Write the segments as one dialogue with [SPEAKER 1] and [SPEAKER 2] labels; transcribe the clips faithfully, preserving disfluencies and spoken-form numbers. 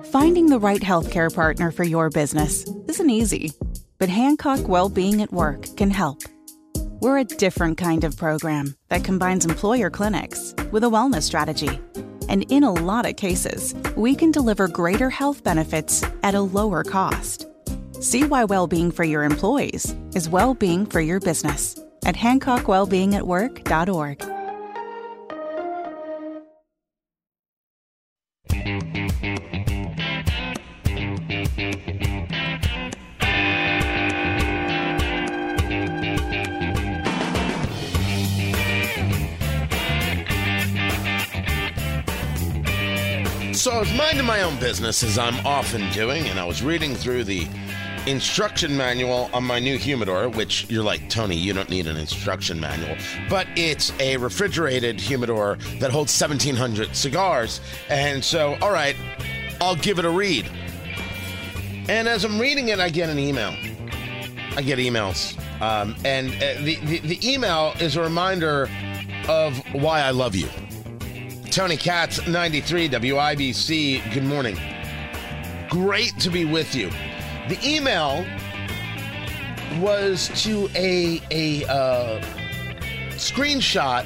[SPEAKER 1] Finding the right healthcare partner for your business isn't easy, but Hancock Wellbeing at Work can help. We're a different kind of program that combines employer clinics with a wellness strategy. And in a lot of cases, we can deliver greater health benefits at a lower cost. See why well-being for your employees is well-being for your business at hancock wellbeing at work dot org.
[SPEAKER 2] So I was minding my own business, as I'm often doing, and I was reading through the instruction manual on my new humidor, which you're like, Tony, you don't need an instruction manual. But it's a refrigerated humidor that holds seventeen hundred cigars. And so, all right, I'll give it a read. And as I'm reading it, I get an email. I get emails. Um, and uh, the, the, the email is a reminder of why I love you. Tony Katz, ninety-three W I B C, good morning. Great to be with you. The email was to a, a uh, screenshot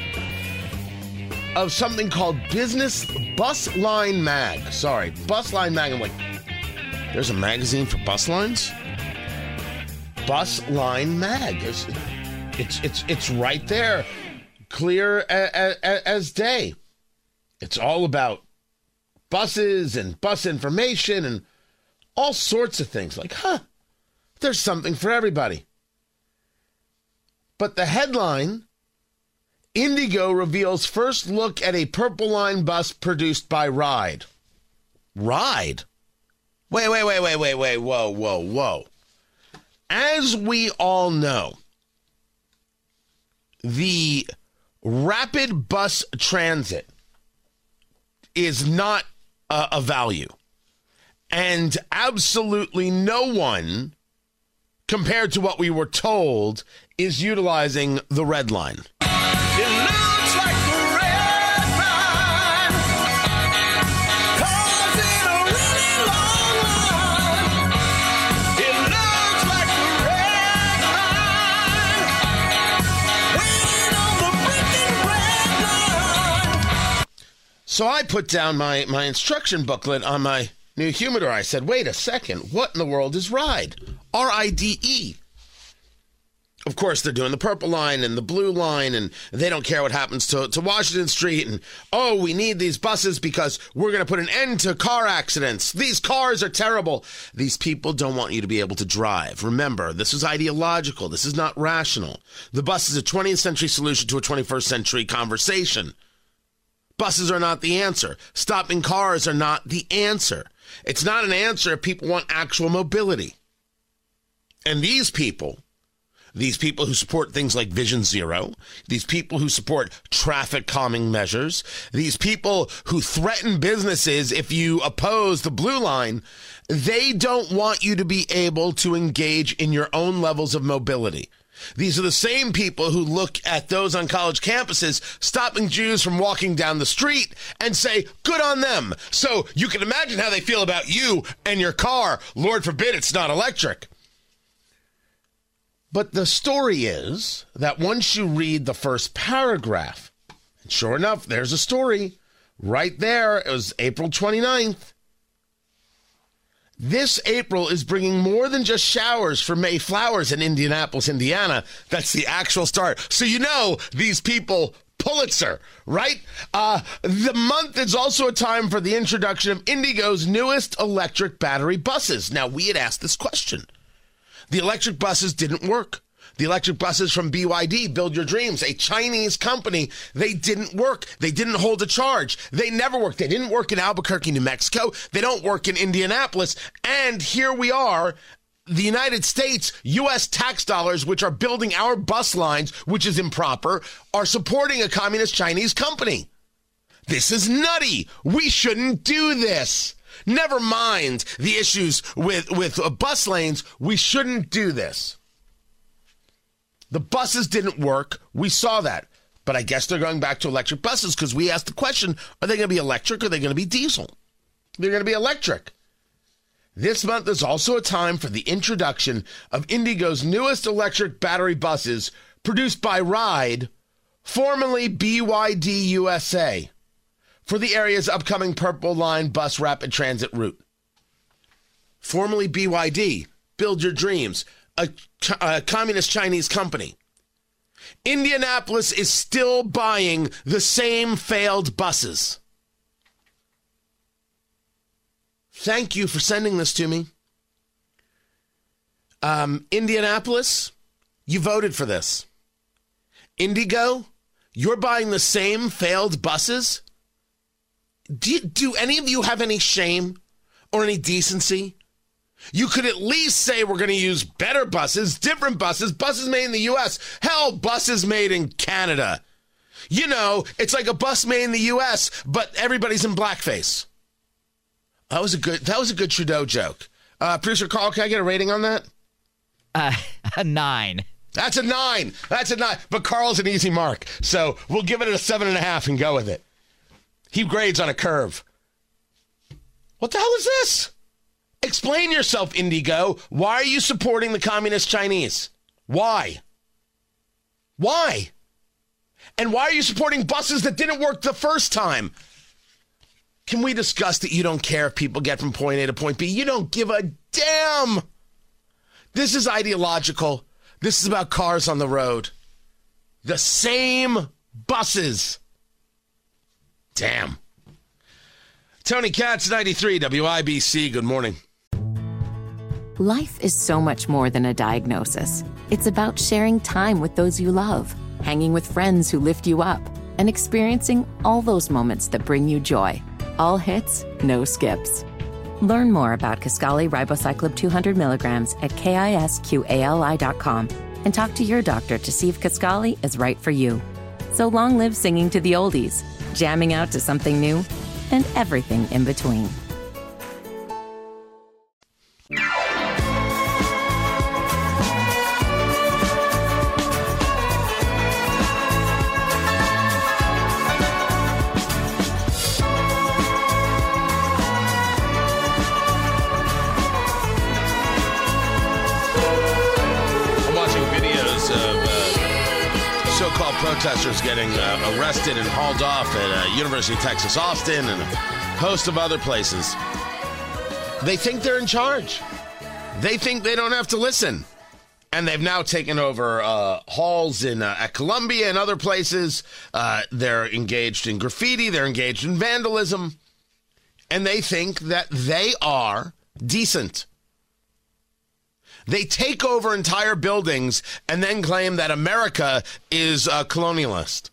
[SPEAKER 2] of something called Business Bus Line Mag. Sorry, Bus Line Mag. I'm like, there's a magazine for bus lines? Bus Line Mag. It's, it's, it's, it's right there, clear as, as day. It's all about buses and bus information and all sorts of things. Like, huh, there's something for everybody. But the headline, Indigo reveals first look at a Purple Line bus produced by Ride. Ride? Wait, wait, wait, wait, wait, wait, whoa, whoa, whoa. As we all know, the rapid bus transit is not a, a value. And absolutely no one, compared to what we were told, is utilizing the red line.
[SPEAKER 3] It looks like the red line, causing a really long line. It looks like the red line, waiting on the freaking red line.
[SPEAKER 2] So I put down my, my instruction booklet on my new humidor. I said, wait a second, what in the world is Ride? R I D E. Of course, they're doing the purple line and the blue line, and they don't care what happens to, to Washington Street. And, oh, we need these buses because we're going to put an end to car accidents. These cars are terrible. These people don't want you to be able to drive. Remember, this is ideological. This is not rational. The bus is a twentieth century solution to a twenty-first century conversation. Buses are not the answer. Stopping cars are not the answer. It's not an answer if people want actual mobility. And these people, these people who support things like Vision Zero, these people who support traffic calming measures, these people who threaten businesses if you oppose the blue line, they don't want you to be able to engage in your own levels of mobility. These are the same people who look at those on college campuses stopping Jews from walking down the street and say, good on them. So you can imagine how they feel about you and your car. Lord forbid it's not electric. But the story is that once you read the first paragraph, and sure enough, there's a story right there. It was April twenty-ninth. This April is bringing more than just showers for May flowers in Indianapolis, Indiana. That's the actual start. So you know these people, Pulitzer, right? Uh, the month is also a time for the introduction of Indigo's newest electric battery buses. Now, we had asked this question. The electric buses didn't work. The electric buses from B Y D, Build Your Dreams, a Chinese company, they didn't work. They didn't hold a charge. They never worked. They didn't work in Albuquerque, New Mexico. They don't work in Indianapolis. And here we are, the United States, U S tax dollars, which are building our bus lines, which is improper, are supporting a communist Chinese company. This is nutty. We shouldn't do this. Never mind the issues with, with uh, bus lanes. We shouldn't do this. The buses didn't work. We saw that. But I guess they're going back to electric buses because we asked the question, are they going to be electric or are they going to be diesel? They're going to be electric. This month is also a time for the introduction of Indigo's newest electric battery buses produced by Ride, formerly B Y D U S A, for the area's upcoming Purple Line bus rapid transit route. Formerly B Y D, Build Your Dreams, a, a communist Chinese company. Indianapolis is still buying the same failed buses. Thank you for sending this to me. Um, Indianapolis, you voted for this. Indigo, you're buying the same failed buses? Do, you, do any of you have any shame or any decency? You could at least say we're going to use better buses, different buses, buses made in the U S. Hell, buses made in Canada. You know, it's like a bus made in the U S, but everybody's in blackface. That was a good, that was a good Trudeau joke. Uh, Producer Carl, can I get a rating on that?
[SPEAKER 4] Uh, a nine.
[SPEAKER 2] That's a nine. That's a nine. But Carl's an easy mark. So we'll give it a seven and a half and go with it. He grades on a curve. What the hell is this? Explain yourself, Indigo. Why are you supporting the communist Chinese? Why? Why? And why are you supporting buses that didn't work the first time? Can we discuss that you don't care if people get from point A to point B? You don't give a damn. This is ideological. This is about cars on the road. The same buses. Damn. Tony Katz, ninety-three W I B C. Good morning.
[SPEAKER 5] Life is so much more than a diagnosis. It's about sharing time with those you love, hanging with friends who lift you up, and experiencing all those moments that bring you joy. All hits, no skips. Learn more about Kisqali Ribociclib two hundred milligrams at kisqali dot com and talk to your doctor to see if Kisqali is right for you. So long live singing to the oldies, jamming out to something new, and everything in between.
[SPEAKER 2] Protesters getting uh, arrested and hauled off at uh, University of Texas, Austin, and a host of other places. They think they're in charge. They think they don't have to listen. And they've now taken over uh, halls in uh, at Columbia and other places. Uh, they're engaged in graffiti. They're engaged in vandalism. And they think that they are decent. They take over entire buildings and then claim that America is a colonialist.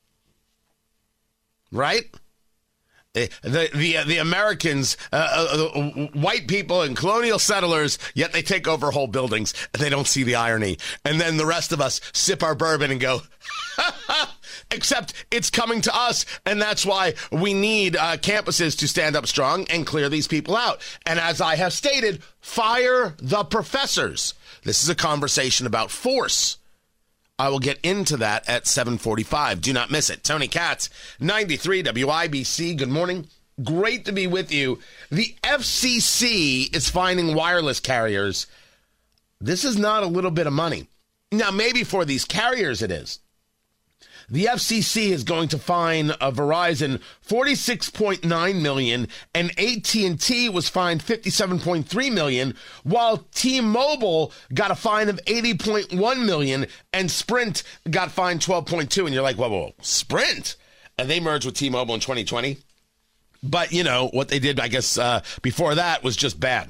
[SPEAKER 2] Right? The the the, the Americans, uh, uh, white people and colonial settlers, yet they take over whole buildings and they don't see the irony. And then the rest of us sip our bourbon and go, ha ha! Except it's coming to us, and that's why we need uh, campuses to stand up strong and clear these people out. And as I have stated, fire the professors. This is a conversation about force. I will get into that at seven forty-five. Do not miss it. Tony Katz, ninety-three W I B C. Good morning. Great to be with you. The F C C is finding wireless carriers. This is not a little bit of money. Now, maybe for these carriers it is. The F C C is going to fine uh, Verizon forty-six point nine million dollars, and A T and T was fined fifty-seven point three million dollars, while T-Mobile got a fine of eighty point one million dollars, and Sprint got fined twelve point two. And you're like, whoa, whoa, Sprint? And they merged with T-Mobile in twenty twenty. But, you know, what they did, I guess, uh, before that was just bad.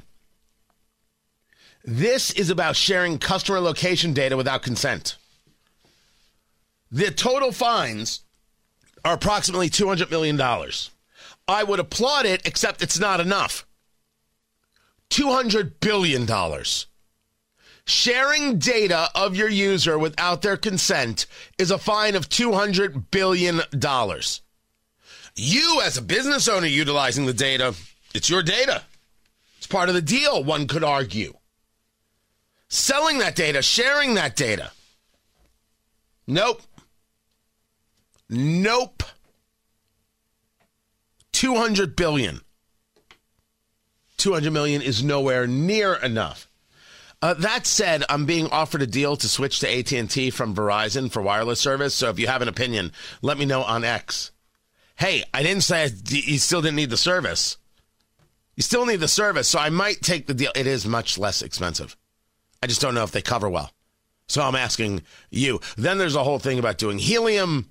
[SPEAKER 2] This is about sharing customer location data without consent. The total fines are approximately two hundred million dollars. I would applaud it, except it's not enough. two hundred billion dollars. Sharing data of your user without their consent is a fine of two hundred billion dollars. You, as a business owner utilizing the data, it's your data. It's part of the deal, one could argue. Selling that data, sharing that data. Nope. Nope. two hundred billion dollars. two hundred million dollars is nowhere near enough. Uh, that said, I'm being offered a deal to switch to A T and T from Verizon for wireless service. So if you have an opinion, let me know on X. Hey, I didn't say you still didn't need the service. You still need the service, so I might take the deal. It is much less expensive. I just don't know if they cover well. So I'm asking you. Then there's a whole thing about doing helium.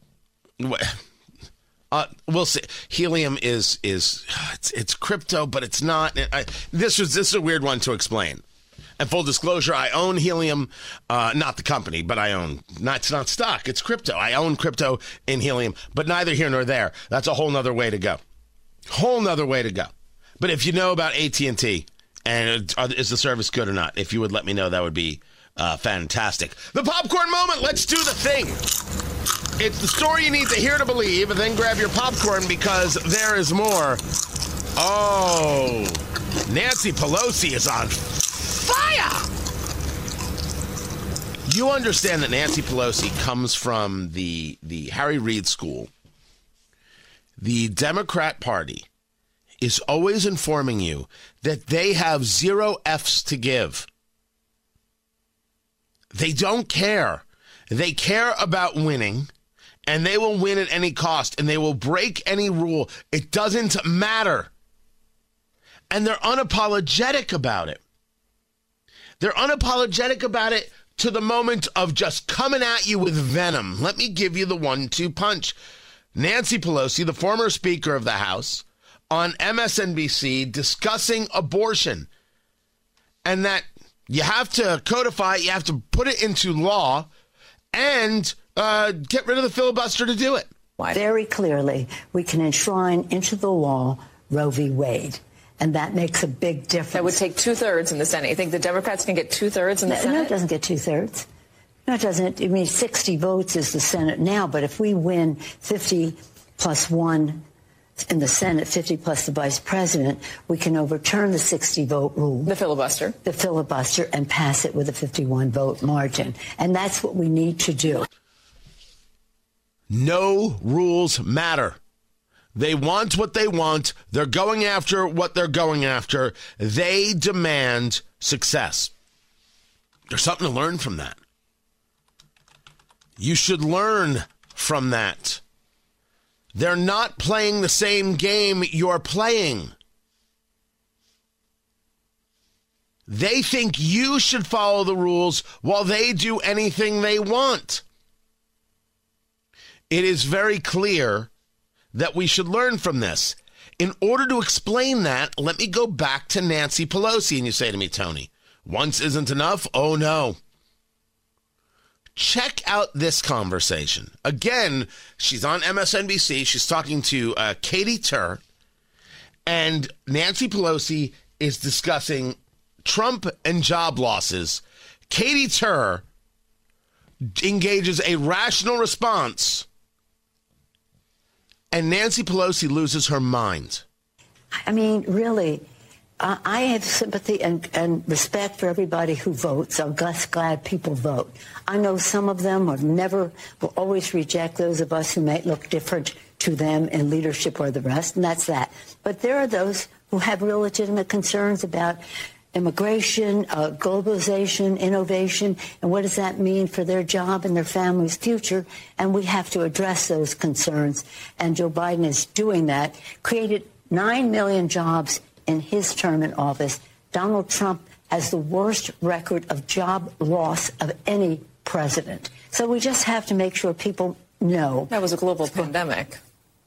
[SPEAKER 2] Uh, we'll see. Helium is is it's, it's crypto, but it's not. I, this was this is a weird one to explain. And full disclosure, I own Helium, uh, not the company, but I own, not, it's not stock, it's crypto. I own crypto in Helium, but neither here nor there. That's a whole nother way to go. Whole nother way to go. But if you know about A T and T, and uh, is the service good or not, if you would let me know, that would be uh, fantastic. The popcorn moment, let's do the thing. It's the story you need to hear to believe, and then grab your popcorn because there is more. Oh, Nancy Pelosi is on fire! You understand that Nancy Pelosi comes from the the Harry Reid School. The Democrat Party is always informing you that they have zero F's to give. They don't care. They care about winning, and they will win at any cost, and they will break any rule. It doesn't matter. And they're unapologetic about it. They're unapologetic about it to the moment of just coming at you with venom. Let me give you the one two punch. Nancy Pelosi, the former Speaker of the House, on M S N B C discussing abortion. And that you have to codify it, you have to put it into law, and uh, get rid of the filibuster to do it.
[SPEAKER 6] Very clearly, we can enshrine into the law Roe v. Wade. And that makes a big difference.
[SPEAKER 7] That would take two-thirds in the Senate. You think the Democrats can get two-thirds in the
[SPEAKER 6] no,
[SPEAKER 7] Senate?
[SPEAKER 6] No, it doesn't get two-thirds. No, it doesn't. I mean, sixty votes is the Senate now, but if we win fifty plus one in the Senate, fifty plus the vice president, we can overturn the sixty-vote rule.
[SPEAKER 7] The filibuster.
[SPEAKER 6] The filibuster, and pass it with a fifty-one vote margin. And that's what we need to do.
[SPEAKER 2] No rules matter. They want what they want. They're going after what they're going after. They demand success. There's something to learn from that. You should learn from that. They're not playing the same game you're playing. They think you should follow the rules while they do anything they want. It is very clear that we should learn from this. In order to explain that, let me go back to Nancy Pelosi. And you say to me, Tony, once isn't enough? Oh, no. Check out this conversation. Again, she's on M S N B C. She's talking to uh, Katie Tur. And Nancy Pelosi is discussing Trump and job losses. Katie Tur engages a rational response. And Nancy Pelosi loses her mind.
[SPEAKER 6] I mean, really, uh, I have sympathy and, and respect for everybody who votes. I'm just glad people vote. I know some of them will never, will always reject those of us who may look different to them in leadership or the rest, and that's that. But there are those who have real legitimate concerns about immigration, uh, globalization, innovation, and what does that mean for their job and their family's future? And we have to address those concerns. And Joe Biden is doing that, created nine million jobs in his term in office. Donald Trump has the worst record of job loss of any president. So we just have to make sure people know.
[SPEAKER 7] That was a global pandemic.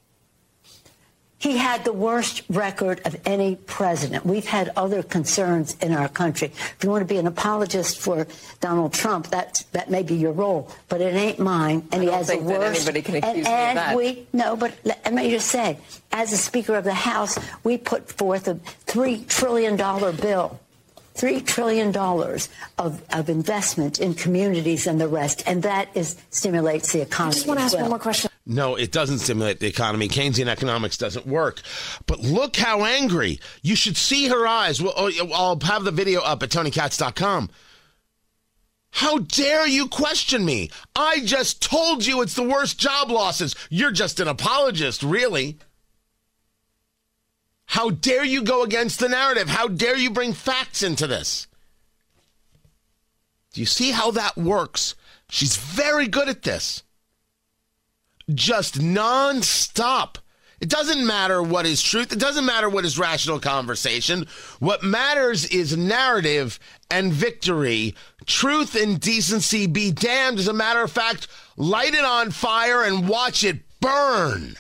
[SPEAKER 6] He had the worst record of any president. We've had other concerns in our country. If you want to be an apologist for Donald Trump, that that may be your role, but it ain't mine. And
[SPEAKER 7] I
[SPEAKER 6] he
[SPEAKER 7] don't
[SPEAKER 6] has
[SPEAKER 7] think
[SPEAKER 6] the worst.
[SPEAKER 7] That anybody can accuse
[SPEAKER 6] and,
[SPEAKER 7] me
[SPEAKER 6] and
[SPEAKER 7] of that.
[SPEAKER 6] we no, but let me just say, as a Speaker of the House, we put forth a three trillion dollar bill. Three trillion dollars of, of investment in communities and the rest, and that is stimulates the economy.
[SPEAKER 7] I just want to ask
[SPEAKER 6] well.
[SPEAKER 7] one more question.
[SPEAKER 2] No, it doesn't stimulate the economy. Keynesian economics doesn't work. But look how angry. You should see her eyes. Well, I'll have the video up at tony katz dot com. How dare you question me? I just told you it's the worst job losses. You're just an apologist, really. How dare you go against the narrative? How dare you bring facts into this? Do you see how that works? She's very good at this. Just nonstop. It doesn't matter what is truth. It doesn't matter what is rational conversation. What matters is narrative and victory. Truth and decency be damned. As a matter of fact, light it on fire and watch it burn.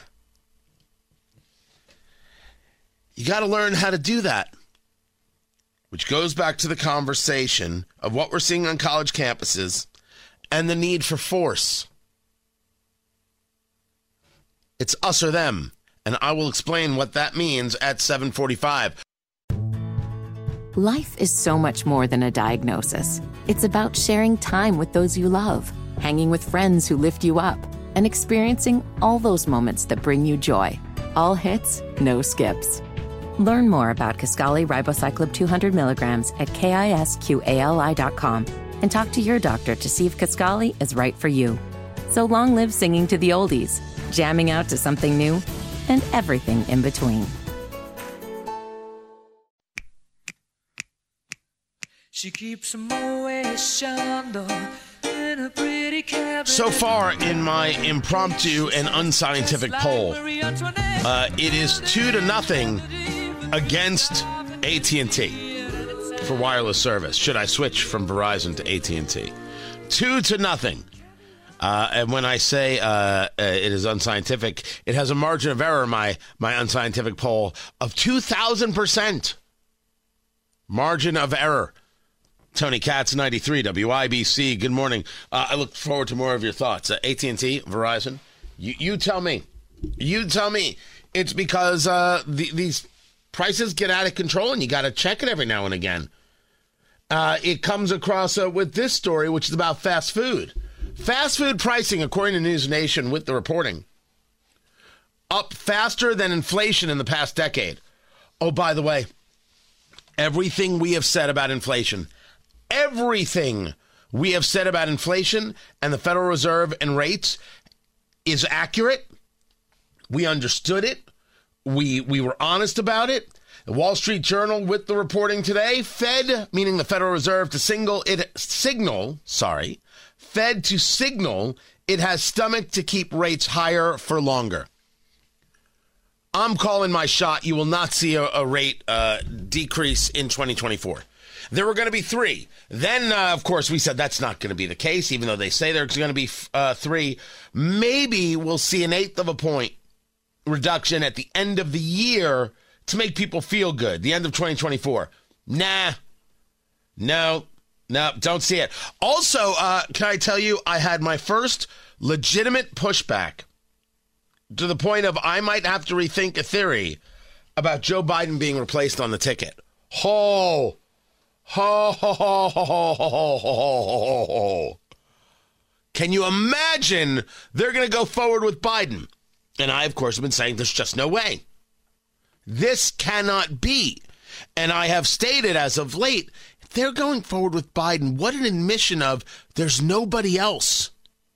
[SPEAKER 2] You got to learn how to do that. Which goes back to the conversation of what we're seeing on college campuses and the need for force. It's us or them. And I will explain what that means at seven forty-five.
[SPEAKER 5] Life is so much more than a diagnosis. It's about sharing time with those you love, hanging with friends who lift you up, and experiencing all those moments that bring you joy. All hits, no skips. Learn more about Kisqali Ribociclib two hundred milligrams at kisqali dot com and talk to your doctor to see if Kisqali is right for you. So long live singing to the oldies, jamming out to something new, and everything in between.
[SPEAKER 3] She keeps a Moet Chandon in a pretty cabin.
[SPEAKER 2] So far in my impromptu and unscientific poll, uh, it is two to nothing against A T and T for wireless service. Should I switch from Verizon to A T and T? Two to nothing. Uh, and when I say uh, uh, it is unscientific, it has a margin of error, my, my unscientific poll, of two thousand percent. Margin of error. Tony Katz, ninety-three, W I B C. Good morning. Uh, I look forward to more of your thoughts. Uh, A T and T, Verizon, you, you tell me. You tell me. It's because uh, the, these prices get out of control, and you got to check it every now and again. Uh, it comes across uh, with this story, which is about fast food. Fast food pricing, according to News Nation with the reporting, up faster than inflation in the past decade. Oh, by the way, everything we have said about inflation, everything we have said about inflation and the Federal Reserve and rates is accurate. We understood it. We we were honest about it. The Wall Street Journal with the reporting today, Fed, meaning the Federal Reserve, to single it signal, sorry, Fed to signal it has stomach to keep rates higher for longer. I'm calling my shot. You will not see a, a rate uh, decrease in twenty twenty-four. There were going to be three. Then, uh, of course, we said that's not going to be the case, even though they say there's going to be uh, three. Maybe we'll see an eighth of a point reduction at the end of the year to make people feel good. The end of twenty twenty-four. Nah. No. No, don't see it. Also, uh, can I tell you, I had my first legitimate pushback to the point of I might have to rethink a theory about Joe Biden being replaced on the ticket. Ho, ho, ho, ho, ho, ho, ho, ho, ho. Can you imagine they're going to go forward with Biden? And I, of course, have been saying there's just no way. This cannot be. And I have stated as of late, if they're going forward with Biden, what an admission of there's nobody else.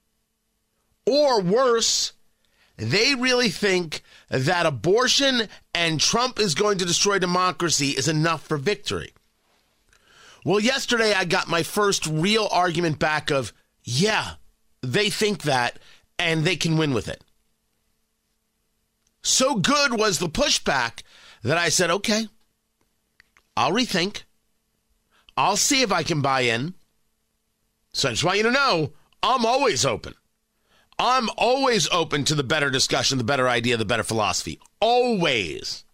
[SPEAKER 2] Or worse, they really think that abortion and Trump is going to destroy democracy is enough for victory. Well, yesterday I got my first real argument back of, yeah, they think that and they can win with it. So good was the pushback that I said, okay, I'll rethink. I'll see if I can buy in. So I just want you to know, I'm always open. I'm always open to the better discussion, the better idea, the better philosophy. Always.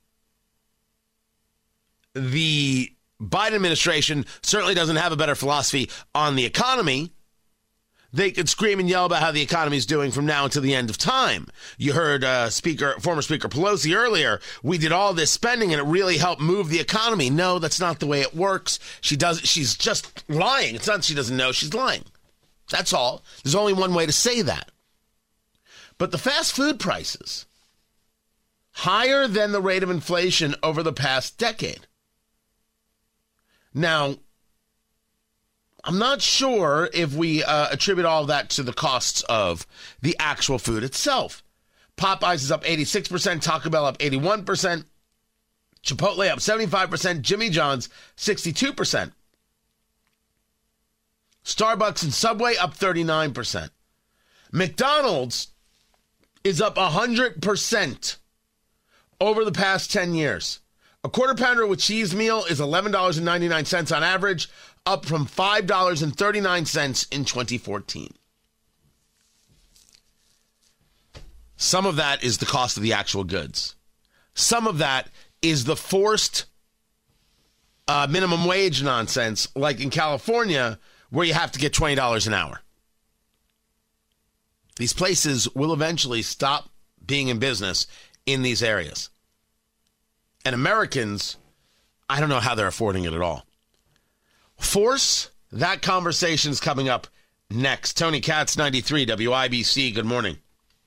[SPEAKER 2] The Biden administration certainly doesn't have a better philosophy on the economy. They could scream and yell about how the economy is doing from now until the end of time. You heard uh, Speaker, former Speaker Pelosi earlier. We did all this spending and it really helped move the economy. No, that's not the way it works. She does. She's just lying. It's not she doesn't know. She's lying. That's all. There's only one way to say that. But the fast food prices, higher than the rate of inflation over the past decade. Now, I'm not sure if we uh, attribute all of that to the costs of the actual food itself. Popeyes is up eighty-six percent, Taco Bell up eighty-one percent. Chipotle up seventy-five percent. Jimmy John's sixty-two percent. Starbucks and Subway up thirty-nine percent. McDonald's is up one hundred percent over the past ten years. A quarter pounder with cheese meal is eleven dollars and ninety-nine cents on average, up from five dollars and thirty-nine cents in twenty fourteen. Some of that is the cost of the actual goods. Some of that is the forced uh, minimum wage nonsense, like in California, where you have to get twenty dollars an hour. These places will eventually stop being in business in these areas. And Americans, I don't know how they're affording it at all. Force, that conversation is coming up next. Tony Katz, ninety-three W I B C. Good morning.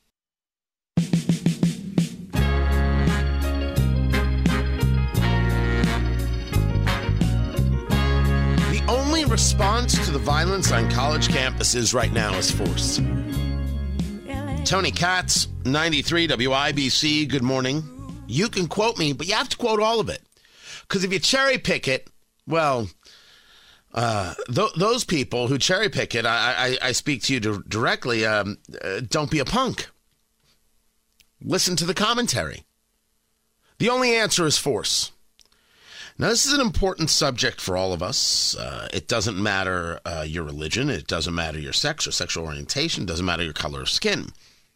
[SPEAKER 2] The only response to the violence on college campuses right now is force. Tony Katz, ninety-three W I B C. Good morning. You can quote me, but you have to quote all of it. Because if you cherry pick it, well, uh, th- those people who cherry pick it, I, I, I speak to you d- directly, um, uh, don't be a punk. Listen to the commentary. The only answer is force. Now, this is an important subject for all of us. Uh, it doesn't matter uh, your religion. It doesn't matter your sex or sexual orientation. It doesn't matter your color of skin.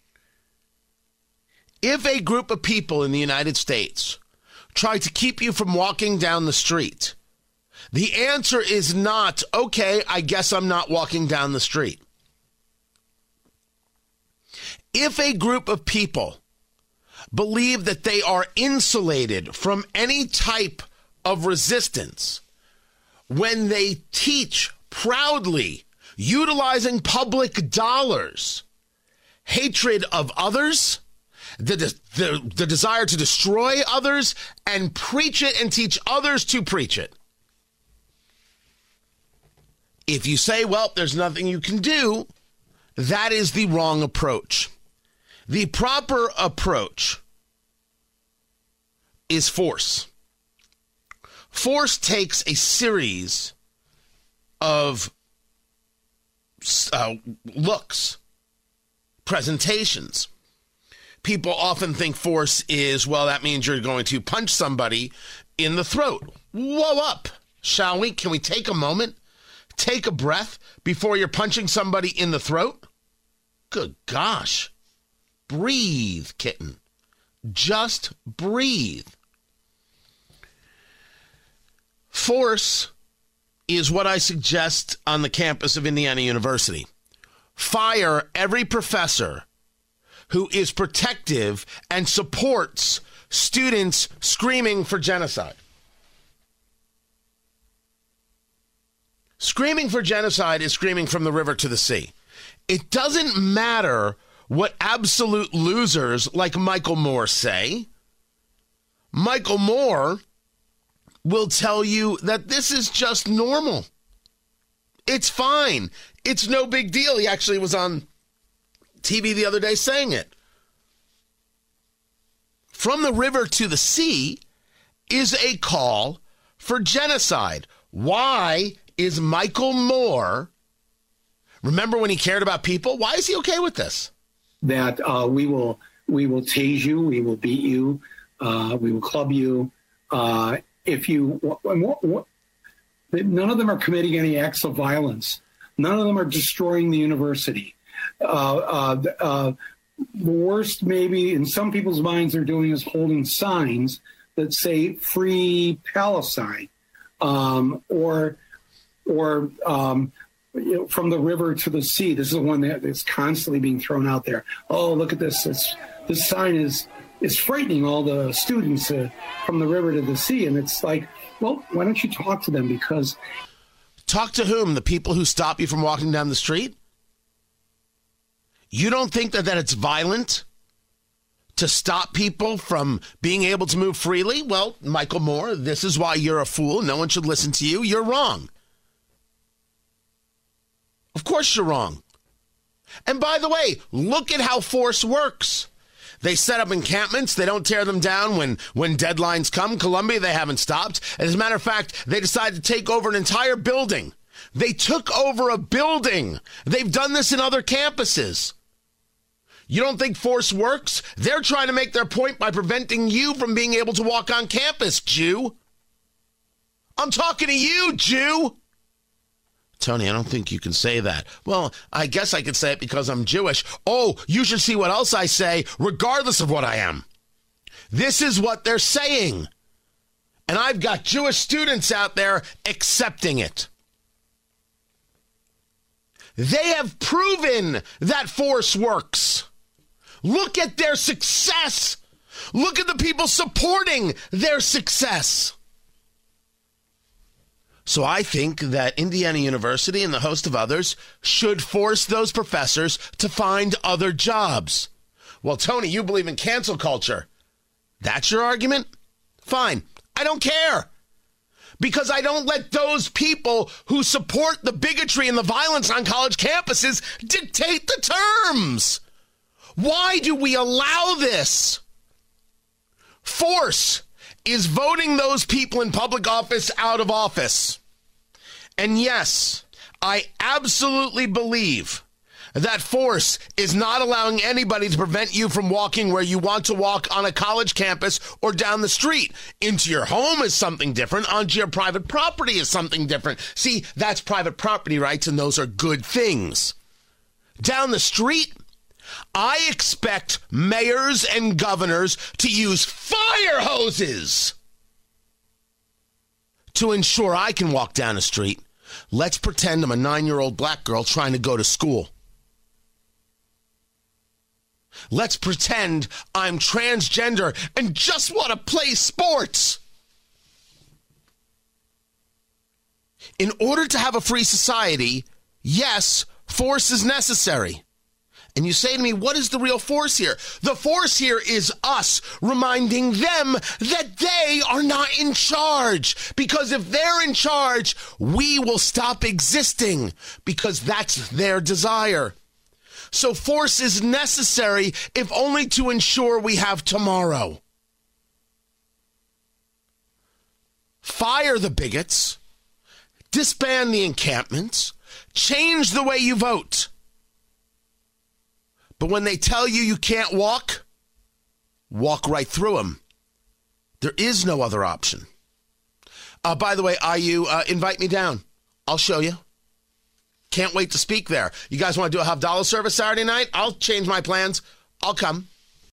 [SPEAKER 2] If a group of people in the United States try to keep you from walking down the street, the answer is not, okay, I guess I'm not walking down the street. If a group of people believe that they are insulated from any type of resistance when they teach proudly, utilizing public dollars, hatred of others, The, the the desire to destroy others, and preach it and teach others to preach it. If you say, well, there's nothing you can do, that is the wrong approach. The proper approach is force. Force takes a series of uh, looks, presentations. People often think force is, well, that means you're going to punch somebody in the throat. Whoa up, shall we? Can we take a moment, take a breath before you're punching somebody in the throat? Good gosh. Breathe, kitten. Just breathe. Force is what I suggest on the campus of Indiana University. Fire every professor who is protective and supports students screaming for genocide. Screaming for genocide is screaming from the river to the sea. It doesn't matter what absolute losers like Michael Moore say. Michael Moore will tell you that this is just normal. It's fine. It's no big deal. He actually was on T V the other day saying it. From the river to the sea is a call for genocide. Why is Michael Moore, remember when he cared about people? Why is he okay with this?
[SPEAKER 8] That uh, we will we will tase you, we will beat you, uh, we will club you. Uh, if you, what, what, none of them are committing any acts of violence. None of them are destroying the university. Uh, uh, uh, the worst maybe in some people's minds they're doing is holding signs that say free Palestine, um, or or um, you know, from the river to the sea. This is the one that is constantly being thrown out there. Oh, look at this. This, this sign is, is frightening all the students uh, from the river to the sea. And it's like, well, why don't you talk to them? Because
[SPEAKER 2] talk to whom? The people who stop you from walking down the street? You don't think that, that it's violent to stop people from being able to move freely? Well, Michael Moore, this is why you're a fool. No one should listen to you. You're wrong. Of course you're wrong. And by the way, look at how force works. They set up encampments. They don't tear them down when, when deadlines come. Columbia, they haven't stopped. As a matter of fact, they decided to take over an entire building. They took over a building. They've done this in other campuses. You don't think force works? They're trying to make their point by preventing you from being able to walk on campus, Jew. I'm talking to you, Jew. Tony, I don't think you can say that. Well, I guess I could say it because I'm Jewish. Oh, you should see what else I say, regardless of what I am. This is what they're saying. And I've got Jewish students out there accepting it. They have proven that force works. Look at their success. Look at the people supporting their success. So I think that Indiana University and the host of others should force those professors to find other jobs. Well, Tony, you believe in cancel culture. That's your argument? Fine. I don't care. Because I don't let those people who support the bigotry and the violence on college campuses dictate the terms. Why do we allow this? Force is voting those people in public office out of office. And yes, I absolutely believe that force is not allowing anybody to prevent you from walking where you want to walk on a college campus or down the street. Into your home is something different. Onto your private property is something different. See, that's private property rights, and those are good things. Down the street, I expect mayors and governors to use fire hoses to ensure I can walk down the street. Let's pretend I'm a nine-year-old black girl trying to go to school. Let's pretend I'm transgender and just want to play sports. In order to have a free society, yes, force is necessary. And you say to me, what is the real force here? The force here is us reminding them that they are not in charge. Because if they're in charge, we will stop existing because that's their desire. So force is necessary, if only to ensure we have tomorrow. Fire the bigots, disband the encampments, change the way you vote. But when they tell you you can't walk, walk right through them. There is no other option. Uh, by the way, I U, uh, invite me down. I'll show you. Can't wait to speak there. You guys want to do a Havdalah service Saturday night? I'll change my plans. I'll come.